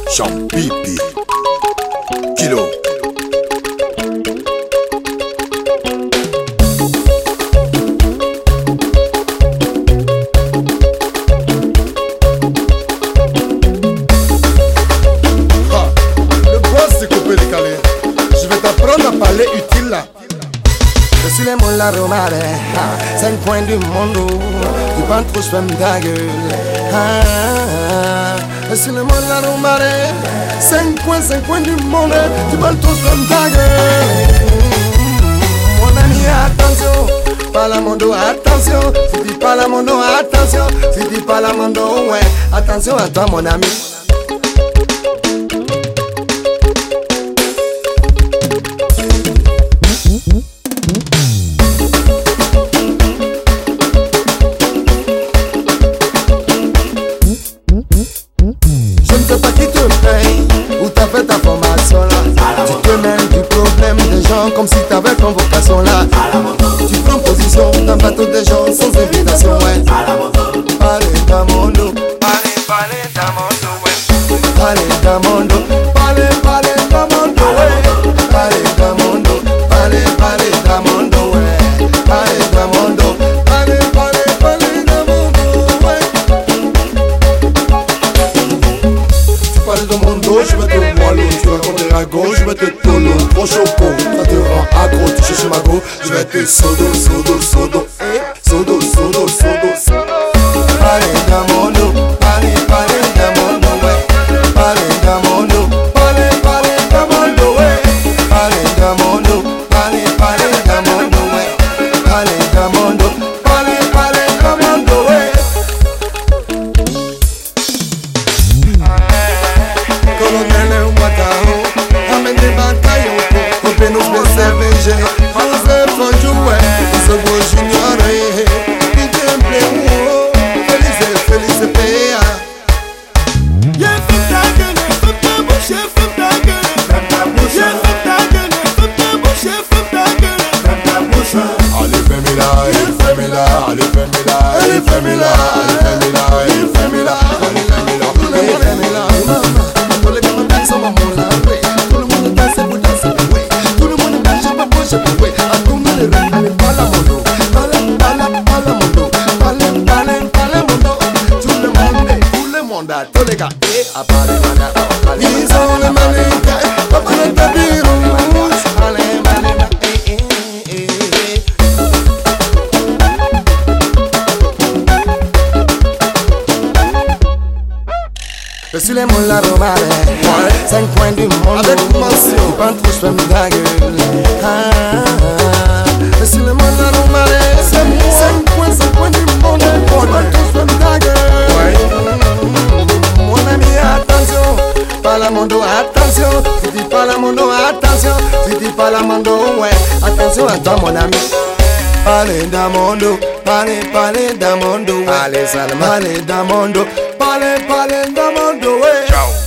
Champipi Kilo. Le boss c'est coupé décalé. Je vais t'apprendre à parler utile là. Je suis le molla romare, 5 coins du monde, tu penses trop je fais ta gueule. Je suis le molla romare, 5 coins du monde, tu penses trop je fais ta gueule. Mon ami attention, pas la mondo attention, si tu pas la mondo attention, si tu pas la mondo ouais, attention à toi mon ami. Je ne sais pas qui te paye, où t'as fait ta formation là. Tu te mêles du problème des gens comme si t'avais convocation là. Tu prends position dans le bateau des gens sans invitation, ouais. Parlez dans mon dos, parlez dans mon dos, ouais. Parlez dans mon dos, parlez dans mon dos, ouais. Parlez dans mon dos, parlez dans mon dos, ouais. Parlez dans mon dos, parlez dans mon dos, ouais. Tu parles de mon dos, je vais te moelleux. Tu racontes à gauche, je vais te tolo. Trop choco, ça te rend accro. Tu cherches ma go, je vais te sodo. Parlez dans mon dos, parlez dans mon dos, ouais. Parlez dans mon dos, parlez dans mon dos, ouais. Parlez dans mon dos, parlez dans mon dos, ouais. Parlez dans mon dos, parlez dans mon dos, ouais. Colonel Ouattara, amène des bataillons, coupez nos BCVG, Joseph Fonjoué, ce beau junior, DJ Bléou, Félix P.A. Yeah, fuck ta gueule, fuck ta bouche, fuck ta gueule, fuck ta bouche, yeah, fuck ta gueule, fuck ta bouche, fuck ta gueule, fuck ta bouche. Allez fais-moi là, allez fais-moi là, allez fais-moi là, allez fais-moi là, allez fais-moi là, allez fais-moi là, allez fais-moi là. Tous les gamins dansent au moment là, oui. Tout le monde danse pour danser, oui. Tout le monde danse, je peux bouger, oui. À tout le monde, allez, pas la mondo, pas la mondo, pas la mondo. Tout le monde, tous les gars, à parler, ils ont le manique, pas pour le tapis rouge. Je suis les molla romare, 5 coins du monde, avec mention, pas trop je fais ma gueule. Je suis les molla romare, 5 coins du monde, pas trop je fais ma gueule. Mon ami attention, pas la mondo attention, si tu pas la mondo attention, si tu pas la mondo ouais, attention à toi mon ami. Parlez dans mon dos, parlez dans mon dos, allez Salma, parlez dans mon dos, parlez dans mon dos, ouais. Ciao.